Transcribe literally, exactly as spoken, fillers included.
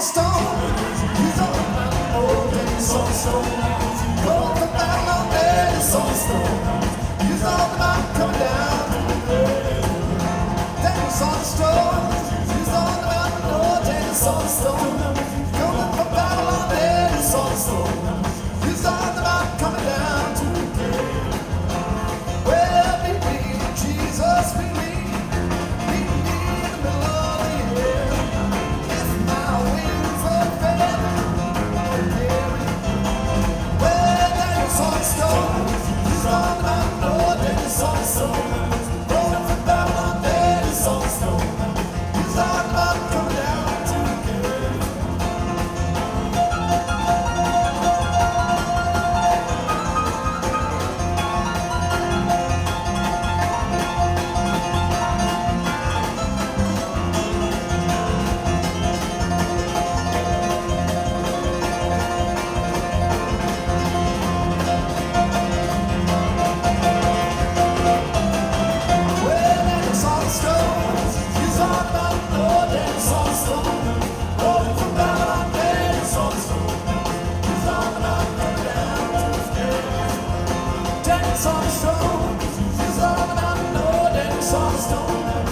stone. He's on the old Daniels on stone. Going from Babylon, Daniels on stone. He's on the mountain coming down. Daniels on stone. He's on the mountain, old Daniels on stone. Going from Babylon, Daniels on stone. He's on the mountain coming down to the grave. Well, believe Jesus, believe. On stone, he's on the mountain, Lord, and it's on stone.